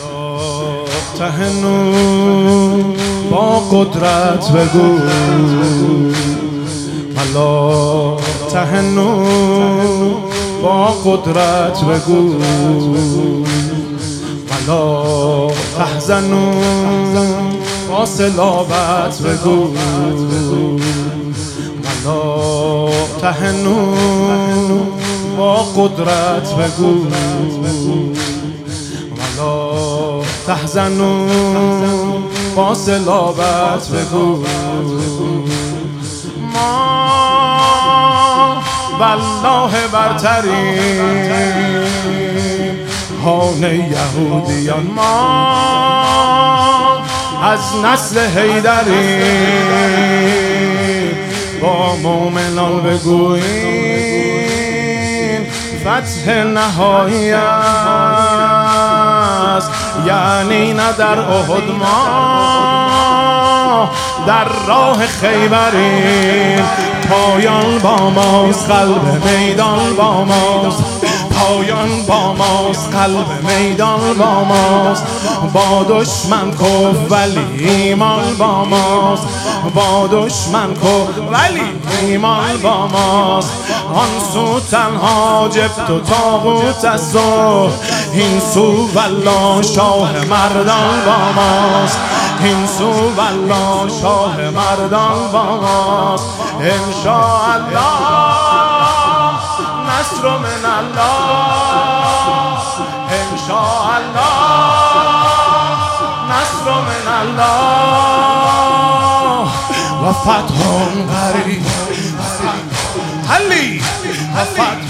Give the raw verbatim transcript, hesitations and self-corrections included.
تهنو با قدرت بگو ملا تهنو با قدرت بگو ملا تحزنو با صلابت بگو ملا تهنو با قدرت بگو ملا تحزنو با صلابت بگو ما والله برتریم هان یهودیان ما از نسل حیدریم با مومنان بگوییم فتح نهایی است یعنی نه در احد ما در راه خیبریم پایان با ماست قلب میدان با ماست پایان با ماست قلب میدان با ماست با دشمن کف ولی ایمان با ماست با دشمن کف ولی ایمان با ماست آن سو تنها جبت و طاغوت است و این سو والله شاه مردان با ماست این سو والله شاه مردان با ماست انشاءالله نصر من الله انشاءالله نصر من الله و فتح قریب حلی و فتح